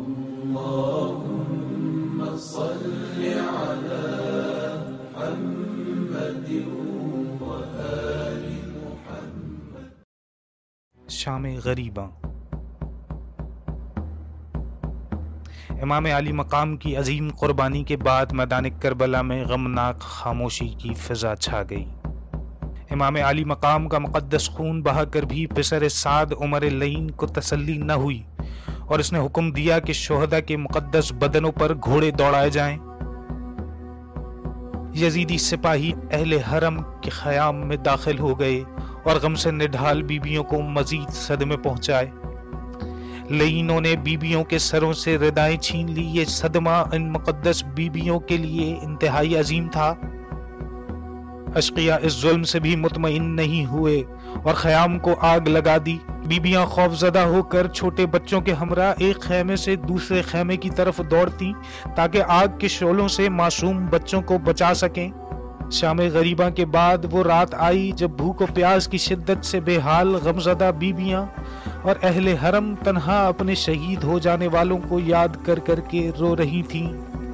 اللهم صل على محمد وآل محمد۔ شام غریباں۔ امام علی مقام کی عظیم قربانی کے بعد میدان کربلا میں غمناک خاموشی کی فضا چھا گئی۔ امام علی مقام کا مقدس خون بہا کر بھی پسر سعد عمر لعین کو تسلی نہ ہوئی اور اس نے حکم دیا کہ شہداء کے مقدس بدنوں پر گھوڑے دوڑائے جائیں۔ یزیدی سپاہی اہل حرم کے خیام میں داخل ہو گئے اور غم سے نڈھال بیبیوں کو مزید صدمے پہنچائے۔ لعینوں نے بیبیوں کے سروں سے ردائیں چھین لی۔ یہ صدمہ ان مقدس بیبیوں کے لیے انتہائی عظیم تھا۔ اشقیاء اس ظلم سے بھی مطمئن نہیں ہوئے اور خیام کو آگ لگا دی۔ بیبیاں خوف زدہ ہو کر چھوٹے بچوں کے ہمراہ ایک خیمے سے دوسرے خیمے کی طرف دوڑتی تاکہ آگ کے شعلوں سے معصوم بچوں کو بچا سکیں۔ شام غریباں کے بعد وہ رات آئی جب بھوک و پیاس کی شدت سے بے حال غمزدہ بیبیاں اور اہل حرم تنہا اپنے شہید ہو جانے والوں کو یاد کر کر کے رو رہی تھیں۔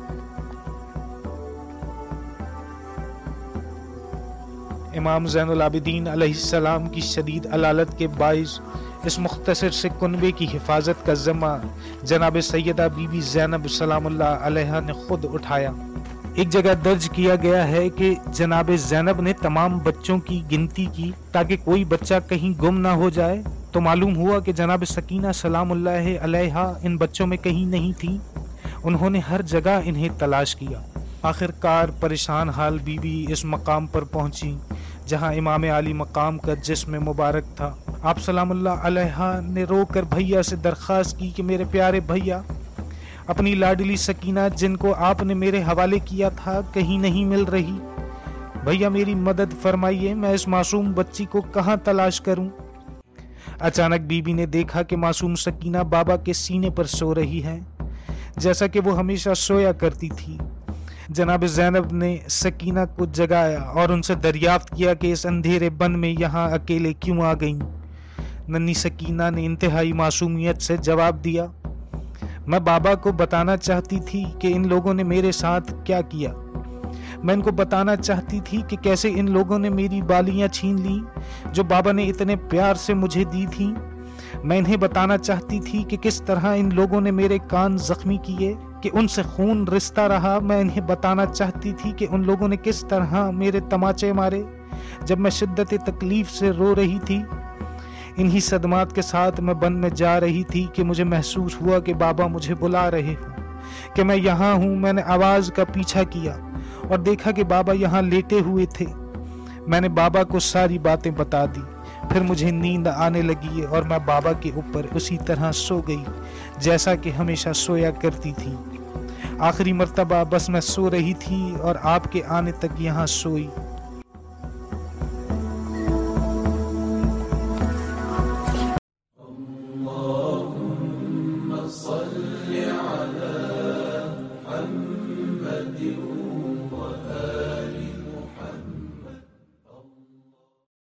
امام زین العابدین علیہ السلام کی شدید علالت کے باعث اس مختصر سے کنبے کی حفاظت کا ذمہ جناب سیدہ بی بی زینب سلام اللہ علیہا نے خود اٹھایا۔ ایک جگہ درج کیا گیا ہے کہ جناب زینب نے تمام بچوں کی گنتی کی تاکہ کوئی بچہ کہیں گم نہ ہو جائے، تو معلوم ہوا کہ جناب سکینہ سلام اللہ علیہا ان بچوں میں کہیں نہیں تھی۔ انہوں نے ہر جگہ انہیں تلاش کیا۔ آخر کار پریشان حال بی بی اس مقام پر پہنچی جہاں امام علی مقام کا جسم مبارک تھا۔ آپ سلام اللہ علیہا نے رو کر بھیا سے درخواست کی کہ میرے پیارے بھیا، اپنی لاڈلی سکینہ جن کو آپ نے میرے حوالے کیا تھا کہیں نہیں مل رہی۔ بھیا میری مدد فرمائیے، میں اس معصوم بچی کو کہاں تلاش کروں؟ اچانک بی بی نے دیکھا کہ معصوم سکینہ بابا کے سینے پر سو رہی ہے جیسا کہ وہ ہمیشہ سویا کرتی تھی۔ جناب زینب نے سکینہ کو جگایا اور ان سے دریافت کیا کہ اس اندھیرے بن میں یہاں اکیلے کیوں آ گئیں؟ ننھی سکینہ نے انتہائی معصومیت سے جواب دیا، میں بابا کو بتانا چاہتی تھی کہ ان لوگوں نے میرے ساتھ کیا کیا۔ میں ان کو بتانا چاہتی تھی کہ کیسے ان لوگوں نے میری بالیاں چھین لیں جو بابا نے اتنے پیار سے مجھے دی تھیں۔ میں انہیں بتانا چاہتی تھی کہ کس طرح ان لوگوں نے میرے کان زخمی کیے کہ ان سے خون رستا رہا۔ میں انہیں بتانا چاہتی تھی کہ ان لوگوں نے کس طرح میرے تماچے مارے جب میں شدت تکلیف سے رو رہی تھی۔ انہی صدمات کے ساتھ میں بن میں جا رہی تھی کہ مجھے محسوس ہوا کہ بابا مجھے بلا رہے ہوں، کہ میں یہاں ہوں۔ میں نے آواز کا پیچھا کیا اور دیکھا کہ بابا یہاں لیٹے ہوئے تھے۔ میں نے بابا کو ساری باتیں بتا دی، پھر مجھے نیند آنے لگی اور میں بابا کے اوپر اسی طرح سو گئی جیسا کہ ہمیشہ سویا کرتی تھی۔ آخری مرتبہ بس میں سو رہی تھی اور آپ کے آنے تک یہاں سوئی۔